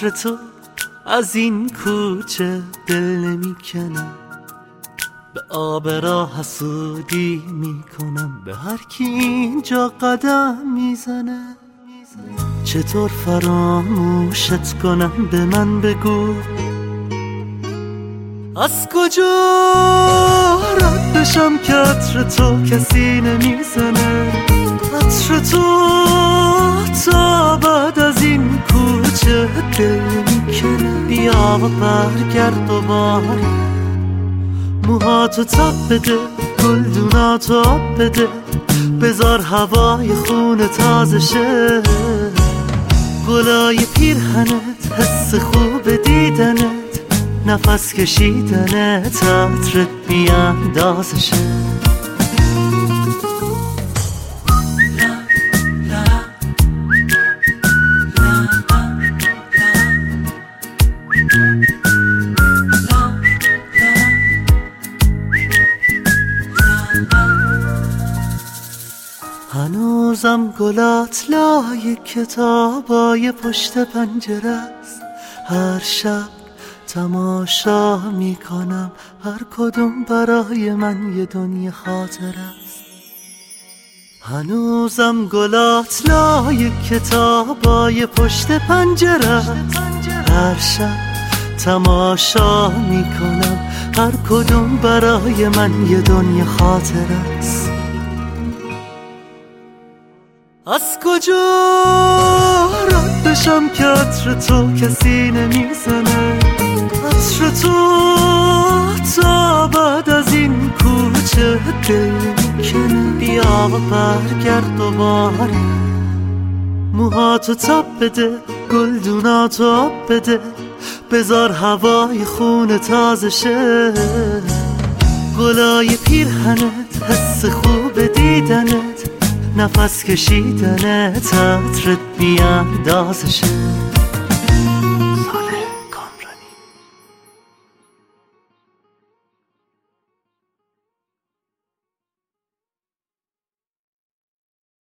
عطر تو از این کوچه دل نمیکنم، به آب راه حسودی میکنم به هر کی اینجا قدم میزنه. چطور فراموشت کنم به من بگو، از کجا رد بشم که عطر تو کسی نمیزنه. عطر تو تا بعد از این کوچه دل میکنه. بیا و برگرد دوباره، موهاتو تاب بده، گلدوناتو آب بده، بذار هوای خون تازه شه. گلای پیرهنت، حس خوب دیدنت، نفس کشیدنت، عطرت بیاندازه شه. هنوزم گلات لای کتابای پشت پنجره است. هر شب تماشا میکنم، هر کدوم برای من یه دنیا خاطر است. هنوزم گلات لای کتابای پشت پنجره است. هر شب تماشا میکنم، هر کدوم برای من یه دنیا خاطر است. از کجا رد بشم که عطر تو کسی نمیزنه. عطر تو تا بعد از این کوچه دل میکنه. بیا و برگرد دوباره، موهاتو تاب بده، گلدوناتو آب بده، بذار هوای خون تازه شه. گلای پیرهنت، حس خوب دیدنت، نفس کشیدنت، عطرت بیاندازه شه.